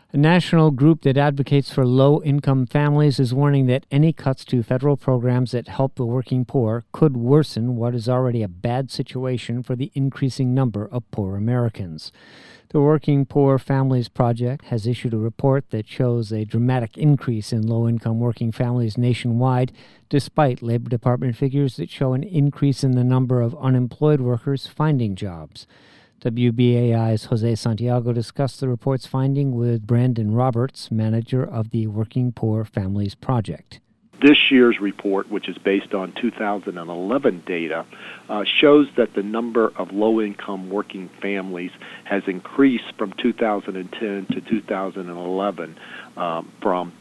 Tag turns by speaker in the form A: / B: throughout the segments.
A: A national group that advocates for low-income families is warning that any cuts to federal programs that help the working poor could worsen what is already a bad situation for the increasing number of poor Americans. The Working Poor Families Project has issued a report that shows a dramatic increase in low-income working families nationwide, despite Labor Department figures that show an increase in the number of unemployed workers finding jobs. WBAI's Jose Santiago discussed the report's finding with Brandon Roberts, manager of the Working Poor Families Project.
B: This year's report, which is based on 2011 data, shows that the number of low-income working families has increased from 2010 to 2011 from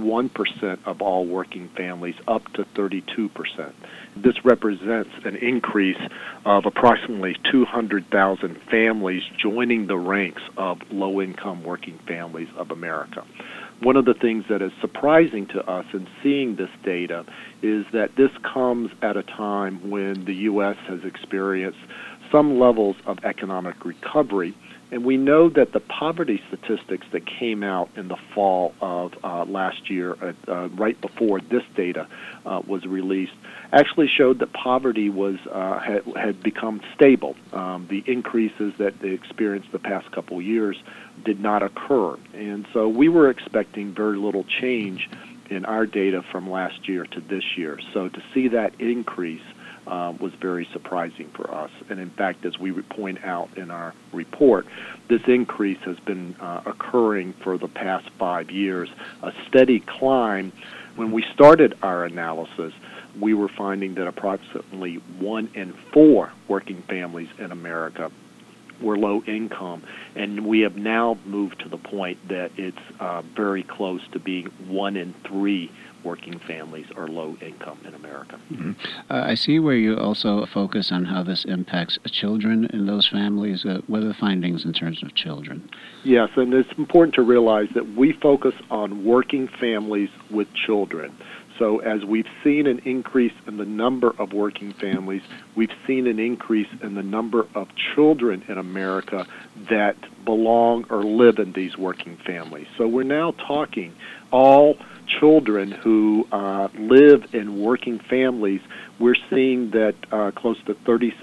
B: 31% of all working families up to 32%. This represents an increase of approximately 200,000 families joining the ranks of low-income working families of America. One of the things that is surprising to us in seeing this data is that this comes at a time when the U.S. has experienced some levels of economic recovery, and we know that the poverty statistics that came out in the fall of last year, right before this data was released, actually showed that poverty was had become stable. The increases that they experienced the past couple years did not occur, and so we were expecting very little change in our data from last year to this year. So to see that increase was very surprising for us. And in fact, as we point out in our report, this increase has been occurring for the past 5 years, a steady climb. When we started our analysis, we were finding that approximately 1 in 4 working families in America were low income, and we have now moved to the point that it's very close to being 1 in 3 working families are low income in America.
C: Mm-hmm. I see where you also focus on how this impacts children in those families. What are the findings in terms of children?
B: Yes, and it's important to realize that we focus on working families with children. So as we've seen an increase in the number of working families, we've seen an increase in the number of children in America that belong or live in these working families. So we're now talking all children who live in working families. We're seeing that close to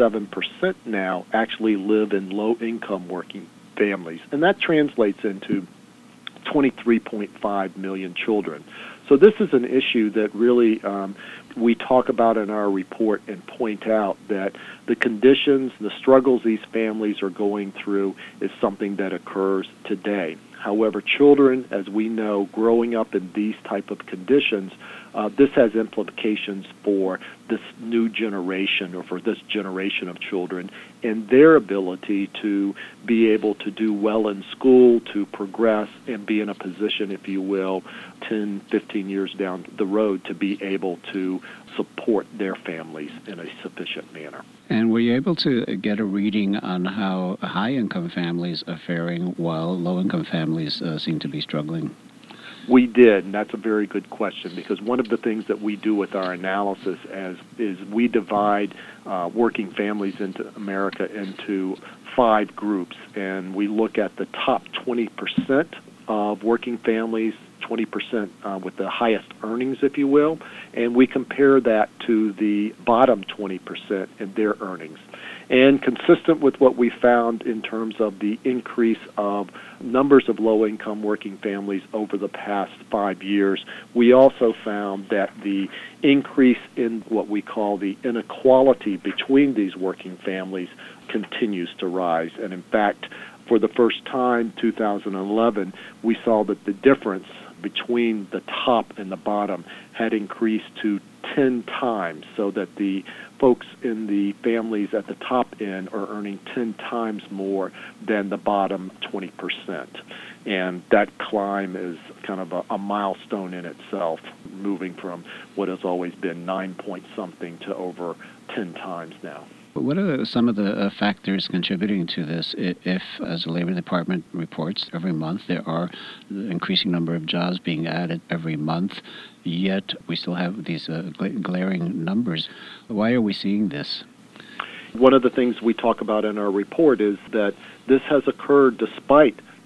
B: 37% now actually live in low-income working families, and that translates into 23.5 million children. So this is an issue that really we talk about in our report and point out that the conditions, the struggles these families are going through is something that occurs today. However, children, as we know, growing up in these type of conditions, this has implications for this new generation or for this generation of children and their ability to be able to do well in school, to progress and be in a position, if you will, 10, 15 years down the road to be able to support their families in a sufficient manner.
C: And were you able to get a reading on how high-income families are faring while low-income families seem to be struggling?
B: We did, and that's a very good question, because one of the things that we do with our analysis is we divide working families into America into 5 groups, and we look at the top 20% of working families, 20% with the highest earnings, if you will, and we compare that to the bottom 20% in their earnings. And consistent with what we found in terms of the increase of numbers of low-income working families over the past 5 years, we also found that the increase in what we call the inequality between these working families continues to rise. And in fact, for the first time, 2011, we saw that the difference between the top and the bottom had increased to 10 times, so that the folks in the families at the top end are earning 10 times more than the bottom 20%. And that climb is kind of a milestone in itself, moving from what has always been 9 point something to over 10 times now.
C: What are some of the factors contributing to this? If, as the Labor Department reports, every month there are an increasing number of jobs being added every month, yet we still have these glaring numbers. Why are we seeing this?
B: One of the things we talk about in our report is that this has occurred despite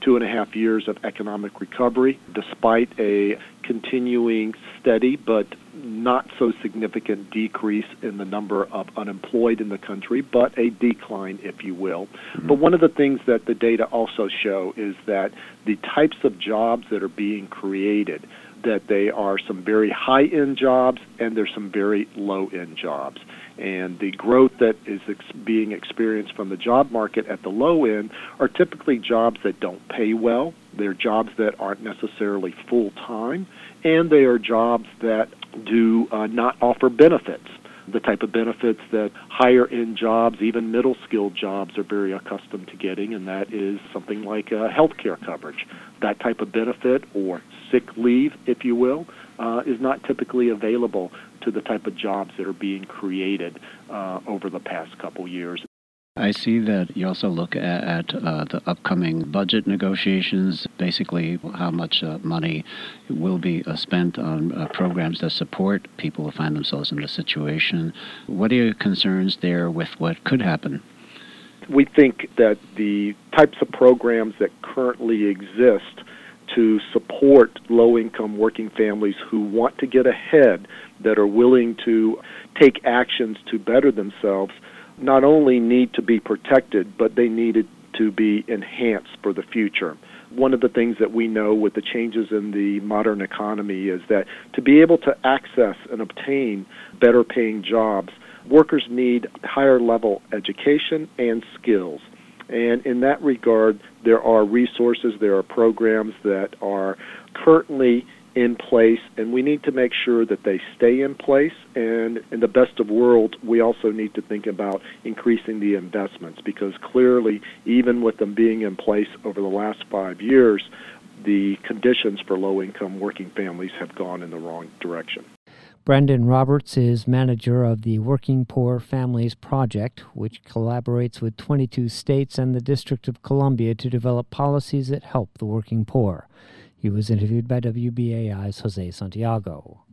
B: 2.5 years of economic recovery, despite a continuing steady but not so significant decrease in the number of unemployed in the country, but a decline, if you will. But one of the things that the data also show is that the types of jobs that are being created, that they are some very high-end jobs and there's some very low-end jobs. And the growth that is being experienced from the job market at the low end are typically jobs that don't pay well. They're jobs that aren't necessarily full-time, and they are jobs that do not offer benefits, the type of benefits that higher-end jobs, even middle-skilled jobs, are very accustomed to getting, and that is something like health care coverage. That type of benefit, or sick leave, if you will, is not typically available to the type of jobs that are being created over the past couple years.
C: I see that you also look at the upcoming budget negotiations, basically how much money will be spent on programs that support people who find themselves in this situation. What are your concerns there with what could happen?
B: We think that the types of programs that currently exist to support low-income working families who want to get ahead, that are willing to take actions to better themselves, not only need to be protected, but they needed to be enhanced for the future. One of the things that we know with the changes in the modern economy is that to be able to access and obtain better paying jobs, workers need higher level education and skills. And in that regard, there are resources, there are programs that are currently in place, and we need to make sure that they stay in place. And in the best of worlds, we also need to think about increasing the investments, because clearly, even with them being in place over the last 5 years, the conditions for low-income working families have gone in the wrong direction.
A: Brendan Roberts is manager of the Working Poor Families Project, which collaborates with 22 states and the District of Columbia to develop policies that help the working poor. He was interviewed by WBAI's Jose Santiago.